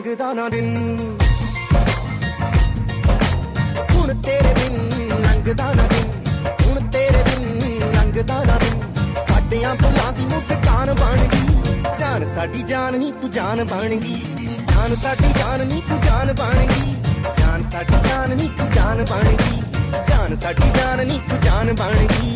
लंघदा ना दिन हुण तेरे बिन लंघदा ना दिन हुण तेरे बिन लंघदा ना दिन साडियां भुलां दी मुस्कान बन गई जान साडी जान नी तू जान बन गई जान साडी जान नी तू जान बन गई जान साडी जान नी तू जान बन गई जान साडी जान नी तू जान बन गई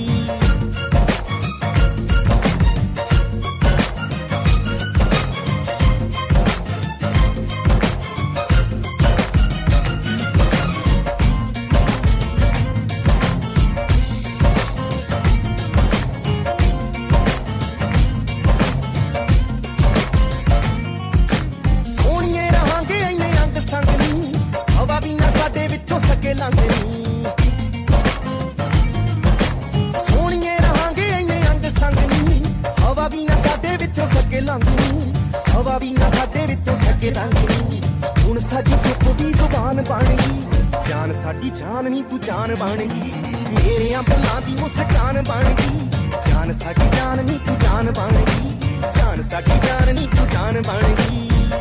सोनिए रहांगे इन्ने अंग संग नी हवा भी ना साडे विचों सके लंघनी हवा भी ना साडे विचों सके लंघनी हुण साडी चुप दी जुबान बन गई जान साडी जान नी तू जान बन गई मेरे भुलां दी मुस्कान बन गई जान साडी जान नी तू जान बन गई जान साडी जान नी तू जान बन गई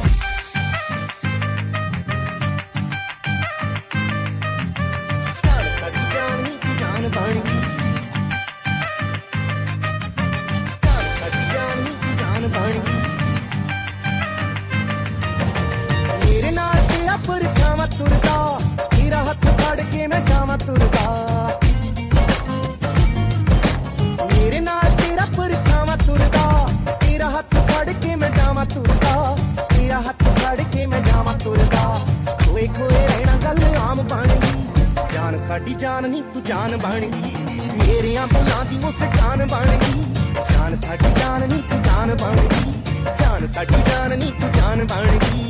मेरे नाल तेरा परछावां तुरदा तेरा हत्थ फड़ के मैं जावां तुरदा मेरे नाल तेरा परछावां तुरदा तेरा हत्थ फड़ के मैं जावां तुरदा तेरा हत्थ फड़ के मैं जावां तुरदा खोए खोए रहना गल आम बन गई जान साडी जान नी तू जान बन गई मेरे भुलां दी मुस्कान बन गई जान साडी जान नी तू जान बन गई जान साडी जान नी तू जान बन गई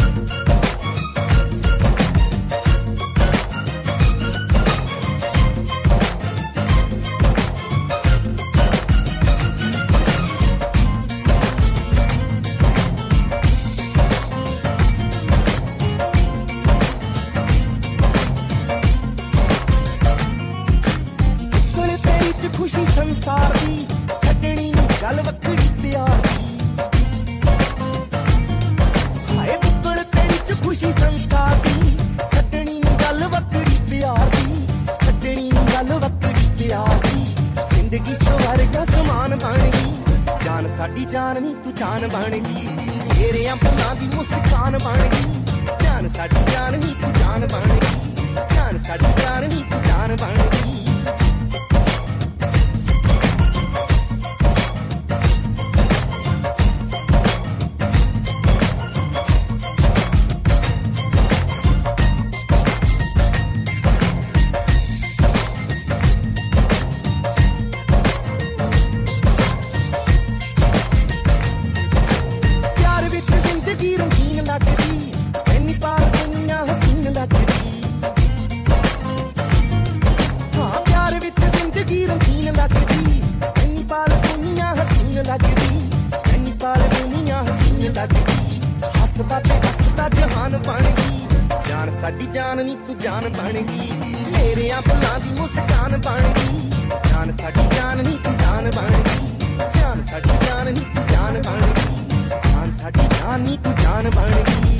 खुशी संसार दी छड्डनी गल वक्खरी प्यार दी हाय बुक्कल तेरी च खुशी संसार दी छड्डनी गल वक्खरी प्यार दी छड्डनी गल वक्खरी प्यार दी जिंदगी स्वर्ग समान बन गई जान साडी जान नी तू जान बन गई मेरे भुलां दी मुस्कान बन गई जान साडी जान नी तू जान बन गई जान साडी जान नी तू जान बन गई जहान बन गई जान साडी जान नी तू जान बन गई मेरे भुलां दी मुस्कान बन गई जान साडी जान नी तू जान बन गई जान साडी जान नी तू जान बन गई जान साडी जान नी तू जान बन गई